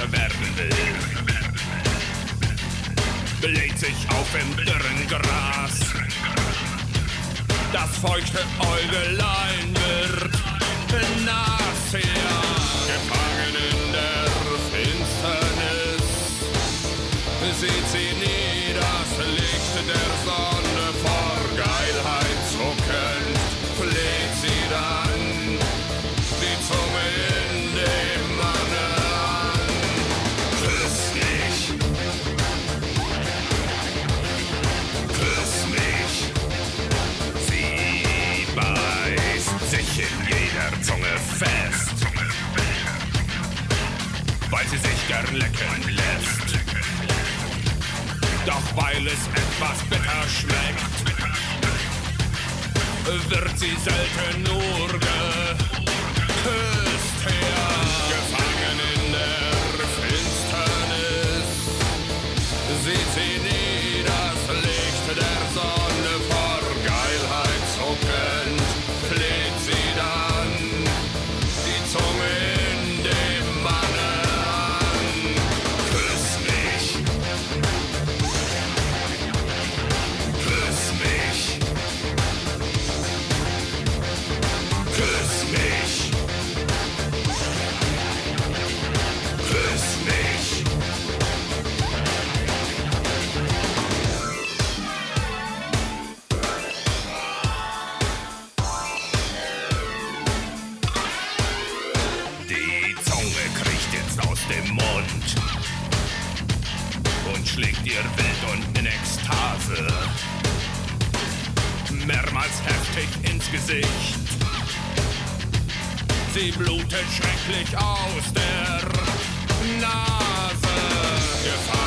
werden will. Legt sich auf im dürren Gras, das feuchte Äugelein wird nass, ja. Gefangen in der Finsternis sieht sie nie das Licht der Sonne, vor Geilheit zuckend fleht sie dann die Zunge in dem Manne an. Küss mich, küss mich. Sie beißt sich in jeder Zunge fest, weil sie sich gern lecken lässt. Doch weil es etwas bitter schmeckt, wird sie selten nur geküsst, ja. Gefangen in der Finsternis sieht sie nie das Licht der Sonne, vor Geilheit zuckend fleht sie dann die Zunge in dem Manne an. Küss mich, küss mich, küss mich, küss mich. Die Zunge kriecht jetzt aus dem Mund und schlägt ihr wild und in Ekstase mehrmals heftig ins Gesicht. Sie blutet schrecklich aus der Nase.